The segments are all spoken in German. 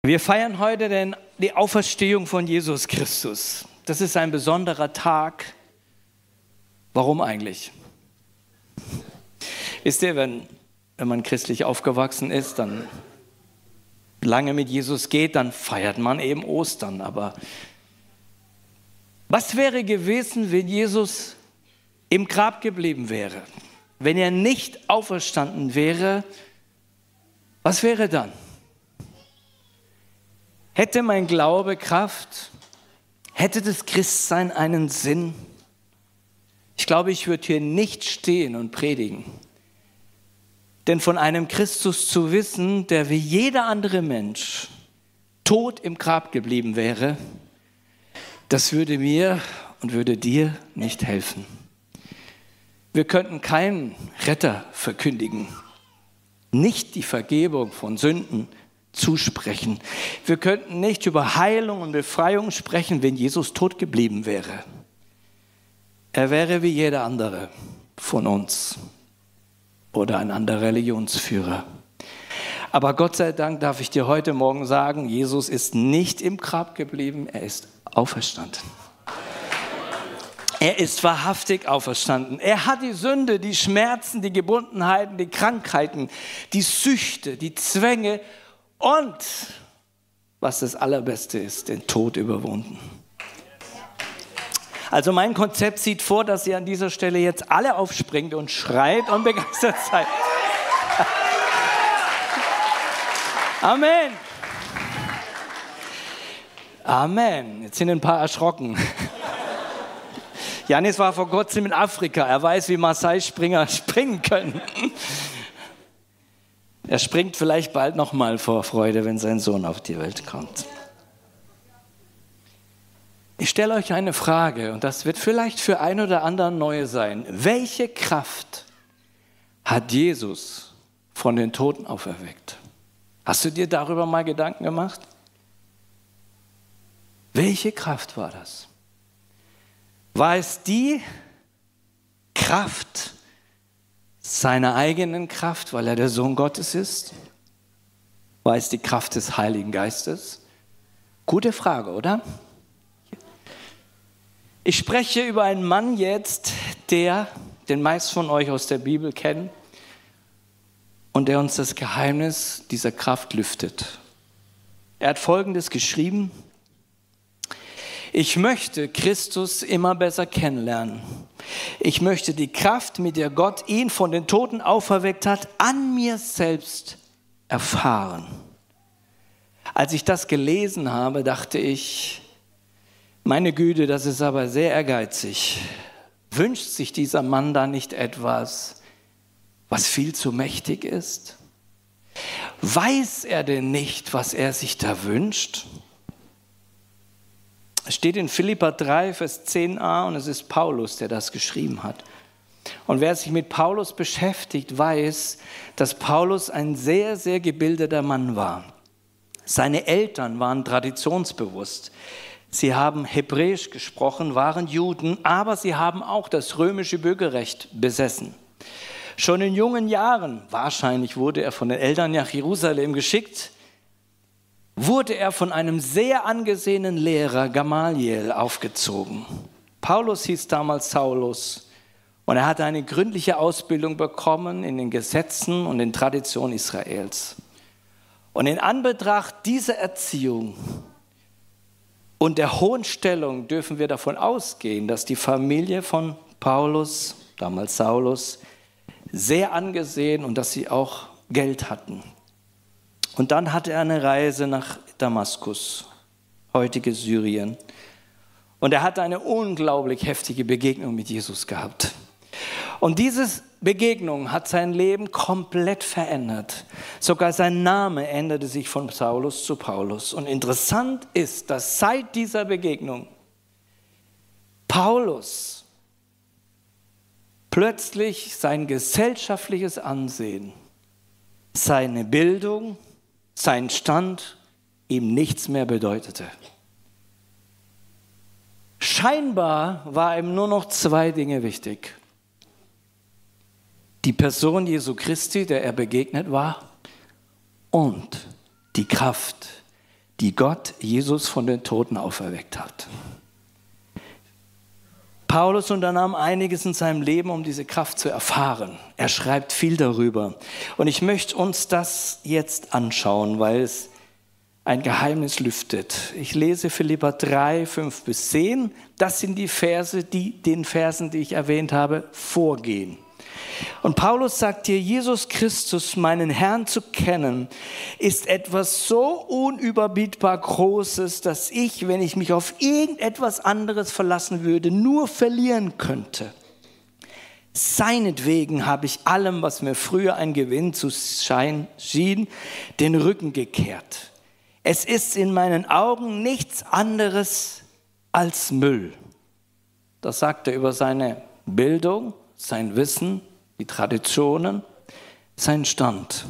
Wir feiern heute die Auferstehung von Jesus Christus. Das ist ein besonderer Tag. Warum eigentlich? Wisst ihr, wenn man christlich aufgewachsen ist, dann lange mit Jesus geht, dann feiert man eben Ostern. Aber was wäre gewesen, wenn Jesus im Grab geblieben wäre? Wenn er nicht auferstanden wäre, was wäre dann? Hätte mein Glaube Kraft? Hätte das Christsein einen Sinn? Ich glaube, ich würde hier nicht stehen und predigen. Denn von einem Christus zu wissen, der wie jeder andere Mensch tot im Grab geblieben wäre, das würde mir und würde dir nicht helfen. Wir könnten keinen Retter verkündigen, nicht die Vergebung von Sünden zusprechen. Wir könnten nicht über Heilung und Befreiung sprechen, wenn Jesus tot geblieben wäre. Er wäre wie jeder andere von uns oder ein anderer Religionsführer. Aber Gott sei Dank darf ich dir heute Morgen sagen, Jesus ist nicht im Grab geblieben, er ist auferstanden. Er ist wahrhaftig auferstanden. Er hat die Sünde, die Schmerzen, die Gebundenheiten, die Krankheiten, die Süchte, die Zwänge und, was das Allerbeste ist, den Tod überwunden. Also mein Konzept sieht vor, dass ihr an dieser Stelle jetzt alle aufspringt und schreit und begeistert seid. Amen. Amen. Jetzt sind ein paar erschrocken. Janis war vor kurzem in Afrika. Er weiß, wie Maasai-Springer springen können. Er springt vielleicht bald noch mal vor Freude, wenn sein Sohn auf die Welt kommt. Ich stelle euch eine Frage und das wird vielleicht für einen oder anderen neu sein. Welche Kraft hat Jesus von den Toten auferweckt? Hast du dir darüber mal Gedanken gemacht? Welche Kraft war das? War es die Kraft seiner eigenen Kraft, weil er der Sohn Gottes ist? War es die Kraft des Heiligen Geistes? Gute Frage, oder? Ich spreche über einen Mann jetzt, den meisten von euch aus der Bibel kennen und der uns das Geheimnis dieser Kraft lüftet. Er hat Folgendes geschrieben: Ich möchte Christus immer besser kennenlernen. Ich möchte die Kraft, mit der Gott ihn von den Toten auferweckt hat, an mir selbst erfahren. Als ich das gelesen habe, dachte ich, meine Güte, das ist aber sehr ehrgeizig. Wünscht sich dieser Mann da nicht etwas, was viel zu mächtig ist? Weiß er denn nicht, was er sich da wünscht? Es steht in Philipper 3, Vers 10a und es ist Paulus, der das geschrieben hat. Und wer sich mit Paulus beschäftigt, weiß, dass Paulus ein sehr, sehr gebildeter Mann war. Seine Eltern waren traditionsbewusst. Sie haben Hebräisch gesprochen, waren Juden, aber sie haben auch das römische Bürgerrecht besessen. Schon in jungen Jahren, wahrscheinlich wurde er von den Eltern nach Jerusalem geschickt, wurde er von einem sehr angesehenen Lehrer Gamaliel aufgezogen. Paulus hieß damals Saulus und er hatte eine gründliche Ausbildung bekommen in den Gesetzen und den Traditionen Israels. Und in Anbetracht dieser Erziehung und der hohen Stellung dürfen wir davon ausgehen, dass die Familie von Paulus, damals Saulus, sehr angesehen und dass sie auch Geld hatten. Und dann hatte er eine Reise nach Damaskus, heutiges Syrien. Und er hatte eine unglaublich heftige Begegnung mit Jesus gehabt. Und diese Begegnung hat sein Leben komplett verändert. Sogar sein Name änderte sich von Saulus zu Paulus. Und interessant ist, dass seit dieser Begegnung Paulus plötzlich sein gesellschaftliches Ansehen, seine Bildung, sein Stand ihm nichts mehr bedeutete. Scheinbar war ihm nur noch zwei Dinge wichtig. Die Person Jesu Christi, der er begegnet war, und die Kraft, die Gott Jesus von den Toten auferweckt hat. Paulus unternahm einiges in seinem Leben, um diese Kraft zu erfahren. Er schreibt viel darüber. Und ich möchte uns das jetzt anschauen, weil es ein Geheimnis lüftet. Ich lese Philipper 3, 5-10. Das sind die Verse, die den Versen, die ich erwähnt habe, vorgehen. Und Paulus sagt hier, Jesus Christus, meinen Herrn zu kennen, ist etwas so unüberbietbar Großes, dass ich, wenn ich mich auf irgendetwas anderes verlassen würde, nur verlieren könnte. Seinetwegen habe ich allem, was mir früher ein Gewinn zu sein schien, den Rücken gekehrt. Es ist in meinen Augen nichts anderes als Müll. Das sagt er über seine Bildung, sein Wissen, die Traditionen, sein Stand.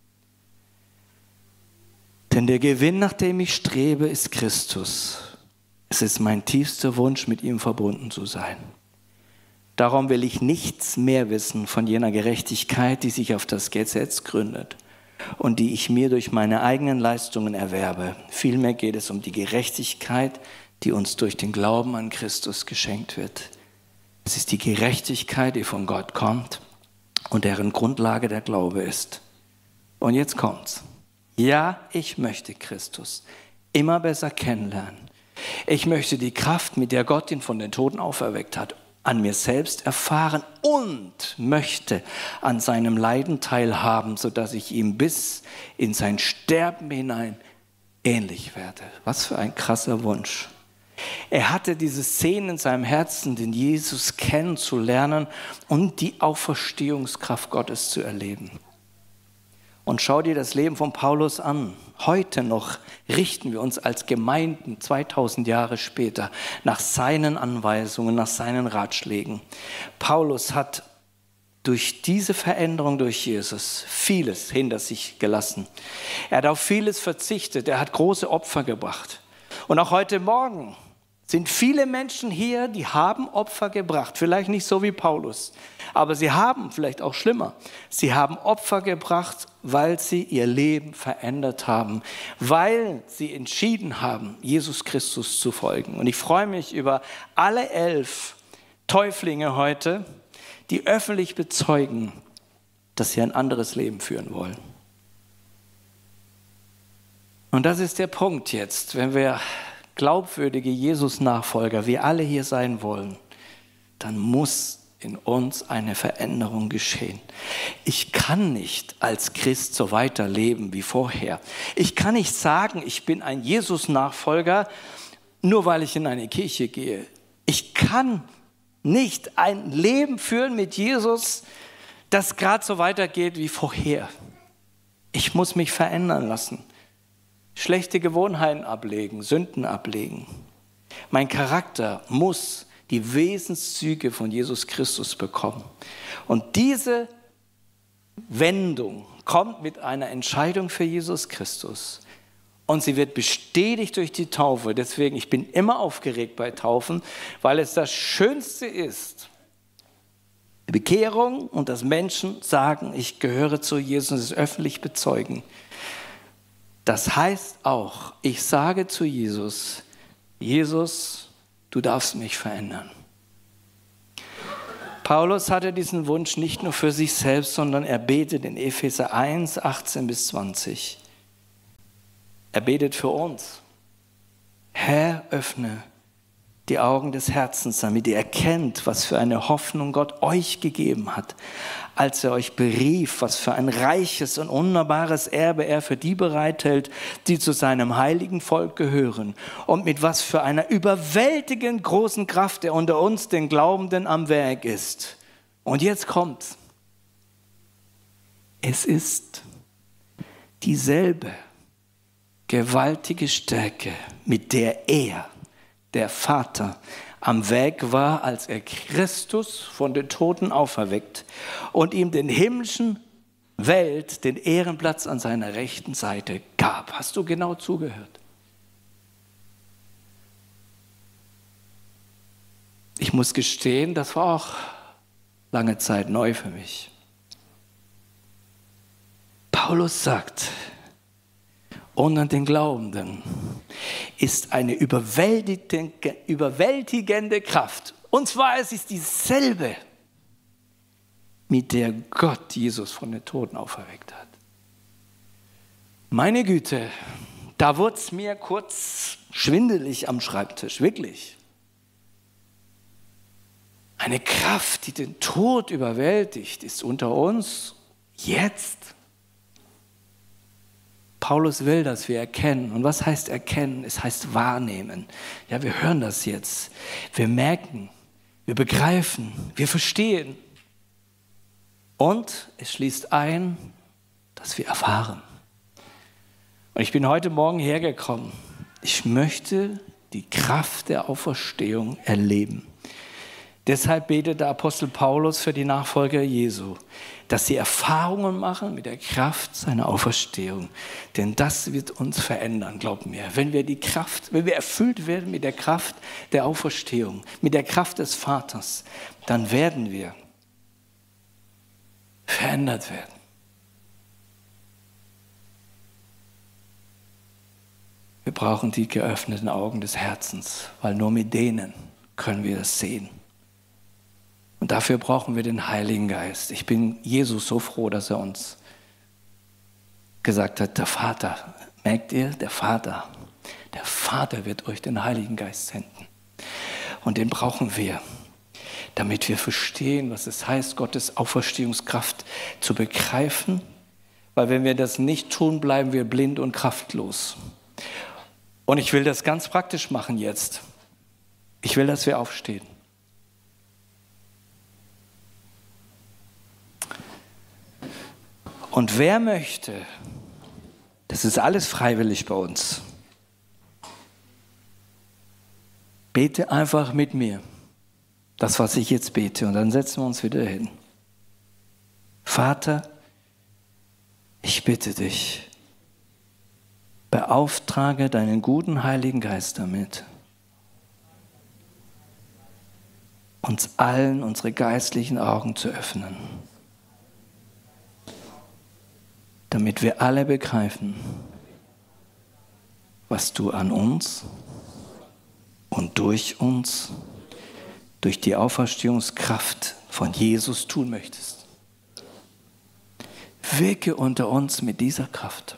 Denn der Gewinn, nach dem ich strebe, ist Christus. Es ist mein tiefster Wunsch, mit ihm verbunden zu sein. Darum will ich nichts mehr wissen von jener Gerechtigkeit, die sich auf das Gesetz gründet und die ich mir durch meine eigenen Leistungen erwerbe. Vielmehr geht es um die Gerechtigkeit, die uns durch den Glauben an Christus geschenkt wird. Es ist die Gerechtigkeit, die von Gott kommt und deren Grundlage der Glaube ist. Und jetzt kommt's. Ja, ich möchte Christus immer besser kennenlernen. Ich möchte die Kraft, mit der Gott ihn von den Toten auferweckt hat, an mir selbst erfahren und möchte an seinem Leiden teilhaben, sodass ich ihm bis in sein Sterben hinein ähnlich werde. Was für ein krasser Wunsch. Er hatte diese Szene in seinem Herzen, den Jesus kennenzulernen und die Auferstehungskraft Gottes zu erleben. Und schau dir das Leben von Paulus an. Heute noch richten wir uns als Gemeinden 2000 Jahre später nach seinen Anweisungen, nach seinen Ratschlägen. Paulus hat durch diese Veränderung durch Jesus vieles hinter sich gelassen. Er hat auf vieles verzichtet, er hat große Opfer gebracht. Und auch heute Morgen sind viele Menschen hier, die haben Opfer gebracht. Vielleicht nicht so wie Paulus, aber sie haben, vielleicht auch schlimmer, sie haben Opfer gebracht, weil sie ihr Leben verändert haben, weil sie entschieden haben, Jesus Christus zu folgen. Und ich freue mich über alle 11 Täuflinge heute, die öffentlich bezeugen, dass sie ein anderes Leben führen wollen. Und das ist der Punkt jetzt, wenn wir glaubwürdige Jesus-Nachfolger, wir alle hier sein wollen, dann muss in uns eine Veränderung geschehen. Ich kann nicht als Christ so weiterleben wie vorher. Ich kann nicht sagen, ich bin ein Jesus-Nachfolger, nur weil ich in eine Kirche gehe. Ich kann nicht ein Leben führen mit Jesus, das gerade so weitergeht wie vorher. Ich muss mich verändern lassen. Schlechte Gewohnheiten ablegen, Sünden ablegen. Mein Charakter muss die Wesenszüge von Jesus Christus bekommen. Und diese Wendung kommt mit einer Entscheidung für Jesus Christus. Und sie wird bestätigt durch die Taufe. Deswegen, ich bin immer aufgeregt bei Taufen, weil es das Schönste ist. Die Bekehrung und dass Menschen sagen, ich gehöre zu Jesus und es öffentlich bezeugen. Das heißt auch, ich sage zu Jesus, Jesus, du darfst mich verändern. Paulus hatte diesen Wunsch nicht nur für sich selbst, sondern er betet in Epheser 1, 18-20. Er betet für uns. Herr, öffne die Augen des Herzens, damit ihr erkennt, was für eine Hoffnung Gott euch gegeben hat, als er euch berief, was für ein reiches und wunderbares Erbe er für die bereithält, die zu seinem heiligen Volk gehören, und mit was für einer überwältigend großen Kraft er unter uns, den Glaubenden, am Werk ist. Und jetzt kommt's. Es ist dieselbe gewaltige Stärke, mit der er, der Vater, am Weg war, als er Christus von den Toten auferweckt und ihm den himmlischen Welt den Ehrenplatz an seiner rechten Seite gab. Hast du genau zugehört? Ich muss gestehen, das war auch lange Zeit neu für mich. Paulus sagt, unter den Glaubenden ist eine überwältigende Kraft. Und zwar es ist dieselbe, mit der Gott Jesus von den Toten auferweckt hat. Meine Güte, da wurde es mir kurz schwindelig am Schreibtisch, wirklich. Eine Kraft, die den Tod überwältigt, ist unter uns jetzt. Paulus will, dass wir erkennen. Und was heißt erkennen? Es heißt wahrnehmen. Ja, wir hören das jetzt. Wir merken, wir begreifen, wir verstehen. Und es schließt ein, dass wir erfahren. Und ich bin heute Morgen hergekommen. Ich möchte die Kraft der Auferstehung erleben. Deshalb betet der Apostel Paulus für die Nachfolger Jesu, dass sie Erfahrungen machen mit der Kraft seiner Auferstehung. Denn das wird uns verändern, glaubt mir. Wenn wir erfüllt werden mit der Kraft der Auferstehung, mit der Kraft des Vaters, dann werden wir verändert werden. Wir brauchen die geöffneten Augen des Herzens, weil nur mit denen können wir das sehen. Und dafür brauchen wir den Heiligen Geist. Ich bin Jesus so froh, dass er uns gesagt hat, der Vater, merkt ihr, der Vater wird euch den Heiligen Geist senden. Und den brauchen wir, damit wir verstehen, was es heißt, Gottes Auferstehungskraft zu begreifen. Weil wenn wir das nicht tun, bleiben wir blind und kraftlos. Und ich will das ganz praktisch machen jetzt. Ich will, dass wir aufstehen. Und wer möchte, das ist alles freiwillig bei uns, bete einfach mit mir, das, was ich jetzt bete, und dann setzen wir uns wieder hin. Vater, ich bitte dich, beauftrage deinen guten Heiligen Geist damit, uns allen unsere geistlichen Augen zu öffnen, damit wir alle begreifen, was du an uns und durch uns, durch die Auferstehungskraft von Jesus tun möchtest. Wirke unter uns mit dieser Kraft.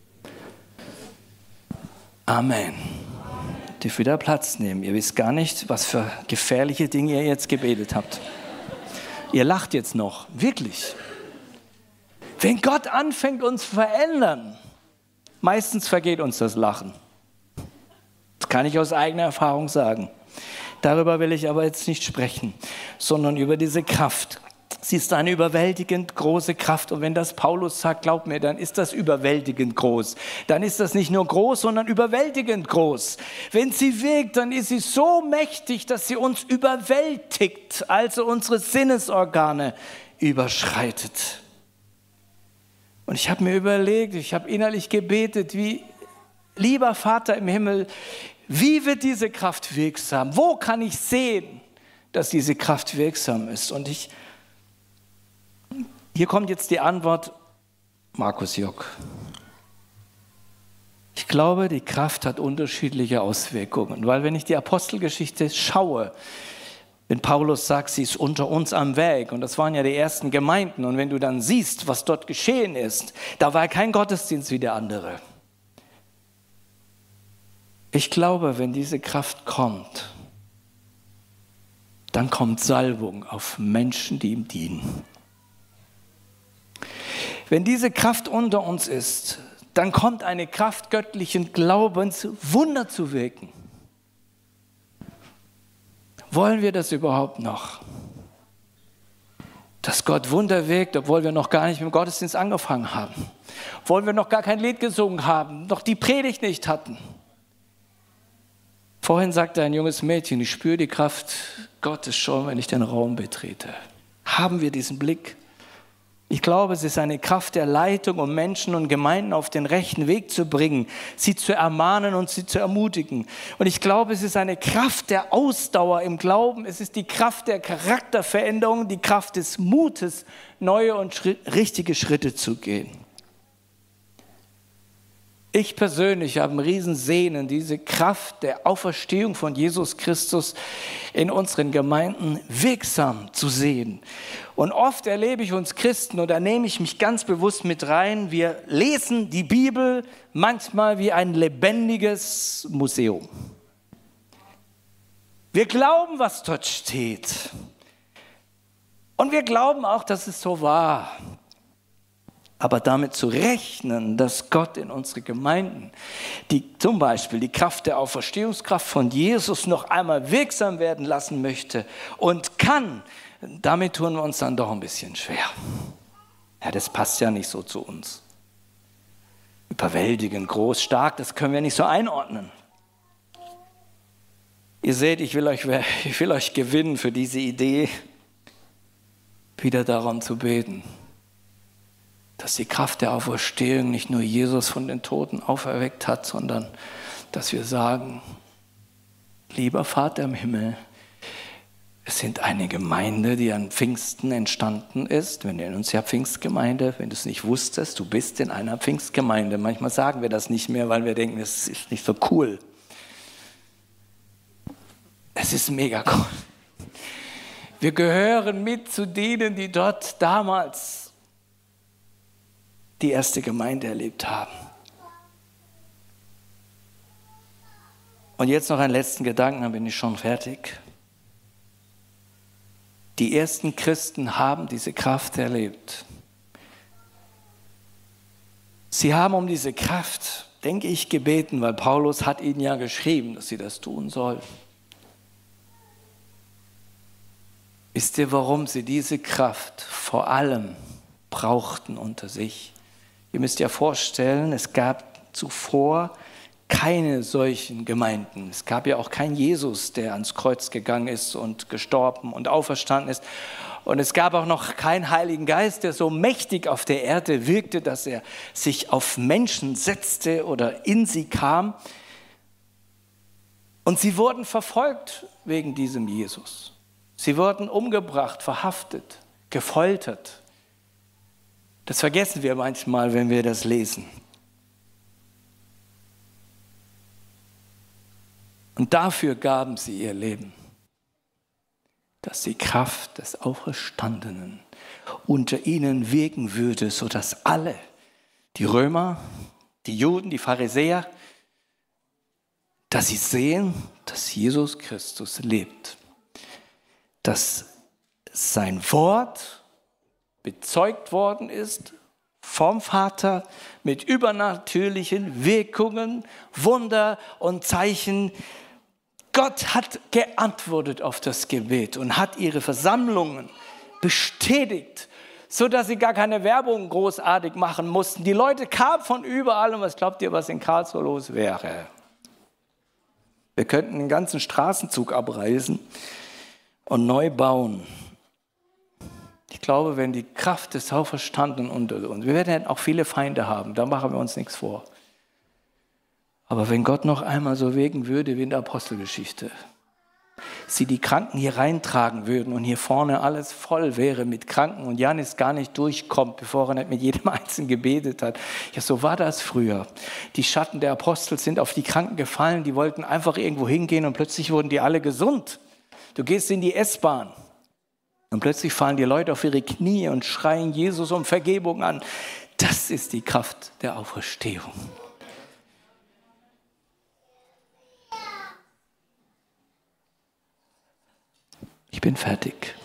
Amen. Ihr dürft wieder Platz nehmen. Ihr wisst gar nicht, was für gefährliche Dinge ihr jetzt gebetet habt. Ihr lacht jetzt noch, wirklich. Wenn Gott anfängt, uns zu verändern, meistens vergeht uns das Lachen. Das kann ich aus eigener Erfahrung sagen. Darüber will ich aber jetzt nicht sprechen, sondern über diese Kraft. Sie ist eine überwältigend große Kraft. Und wenn das Paulus sagt, glaub mir, dann ist das überwältigend groß. Dann ist das nicht nur groß, sondern überwältigend groß. Wenn sie wirkt, dann ist sie so mächtig, dass sie uns überwältigt, also unsere Sinnesorgane überschreitet. Und ich habe mir überlegt, ich habe innerlich gebetet, wie, lieber Vater im Himmel, wie wird diese Kraft wirksam? Wo kann ich sehen, dass diese Kraft wirksam ist? Und hier kommt jetzt die Antwort, Markus Jock. Ich glaube, die Kraft hat unterschiedliche Auswirkungen, weil wenn ich die Apostelgeschichte schaue, wenn Paulus sagt, sie ist unter uns am Werk, und das waren ja die ersten Gemeinden, und wenn du dann siehst, was dort geschehen ist, da war kein Gottesdienst wie der andere. Ich glaube, wenn diese Kraft kommt, dann kommt Salbung auf Menschen, die ihm dienen. Wenn diese Kraft unter uns ist, dann kommt eine Kraft göttlichen Glaubens, Wunder zu wirken. Wollen wir das überhaupt noch? Dass Gott Wunder wirkt, obwohl wir noch gar nicht mit dem Gottesdienst angefangen haben. Obwohl wir noch gar kein Lied gesungen haben, noch die Predigt nicht hatten. Vorhin sagte ein junges Mädchen, ich spüre die Kraft Gottes schon, wenn ich den Raum betrete. Haben wir diesen Blick? Ich glaube, es ist eine Kraft der Leitung, um Menschen und Gemeinden auf den rechten Weg zu bringen, sie zu ermahnen und sie zu ermutigen. Und ich glaube, es ist eine Kraft der Ausdauer im Glauben. Es ist die Kraft der Charakterveränderung, die Kraft des Mutes, neue und richtige Schritte zu gehen. Ich persönlich habe ein Riesensehnen, diese Kraft der Auferstehung von Jesus Christus in unseren Gemeinden wirksam zu sehen. Und oft erlebe ich uns Christen, und da nehme ich mich ganz bewusst mit rein, wir lesen die Bibel manchmal wie ein lebendiges Museum. Wir glauben, was dort steht. Und wir glauben auch, dass es so war. Aber damit zu rechnen, dass Gott in unsere Gemeinden, zum Beispiel die Kraft der Auferstehungskraft von Jesus noch einmal wirksam werden lassen möchte und kann, damit tun wir uns dann doch ein bisschen schwer. Ja, das passt ja nicht so zu uns. Überwältigend, groß, stark, das können wir nicht so einordnen. Ihr seht, ich will euch gewinnen für diese Idee, wieder darum zu beten, dass die Kraft der Auferstehung nicht nur Jesus von den Toten auferweckt hat, sondern dass wir sagen, lieber Vater im Himmel, es sind eine Gemeinde, die an Pfingsten entstanden ist. Wir nennen uns ja Pfingstgemeinde. Wenn du es nicht wusstest, du bist in einer Pfingstgemeinde. Manchmal sagen wir das nicht mehr, weil wir denken, das ist nicht so cool. Es ist mega cool. Wir gehören mit zu denen, die dort damals die erste Gemeinde erlebt haben. Und jetzt noch einen letzten Gedanken, dann bin ich schon fertig. Die ersten Christen haben diese Kraft erlebt. Sie haben um diese Kraft, denke ich, gebeten, weil Paulus hat ihnen ja geschrieben, dass sie das tun sollen. Wisst ihr, warum sie diese Kraft vor allem brauchten unter sich? Ihr müsst ja vorstellen, es gab zuvor keine solchen Gemeinden. Es gab ja auch keinen Jesus, der ans Kreuz gegangen ist und gestorben und auferstanden ist. Und es gab auch noch keinen Heiligen Geist, der so mächtig auf der Erde wirkte, dass er sich auf Menschen setzte oder in sie kam. Und sie wurden verfolgt wegen diesem Jesus. Sie wurden umgebracht, verhaftet, gefoltert. Das vergessen wir manchmal, wenn wir das lesen. Und dafür gaben sie ihr Leben, dass die Kraft des Auferstandenen unter ihnen wirken würde, sodass alle, die Römer, die Juden, die Pharisäer, dass sie sehen, dass Jesus Christus lebt, dass sein Wort bezeugt worden ist vom Vater mit übernatürlichen Wirkungen, Wunder und Zeichen. Gott hat geantwortet auf das Gebet und hat ihre Versammlungen bestätigt, sodass sie gar keine Werbung großartig machen mussten. Die Leute kamen von überall und was glaubt ihr, was in Karlsruhe los wäre? Wir könnten den ganzen Straßenzug abreißen und neu bauen. Ich glaube, wenn die Kraft des Auferstandenen unter uns, wir werden auch viele Feinde haben, da machen wir uns nichts vor. Aber wenn Gott noch einmal so wirken würde wie in der Apostelgeschichte, sie die Kranken hier reintragen würden und hier vorne alles voll wäre mit Kranken und Janis gar nicht durchkommt, bevor er nicht mit jedem Einzelnen gebetet hat. Ja, so war das früher. Die Schatten der Apostel sind auf die Kranken gefallen, die wollten einfach irgendwo hingehen und plötzlich wurden die alle gesund. Du gehst in die S-Bahn. Und plötzlich fallen die Leute auf ihre Knie und schreien Jesus um Vergebung an. Das ist die Kraft der Auferstehung. Ich bin fertig.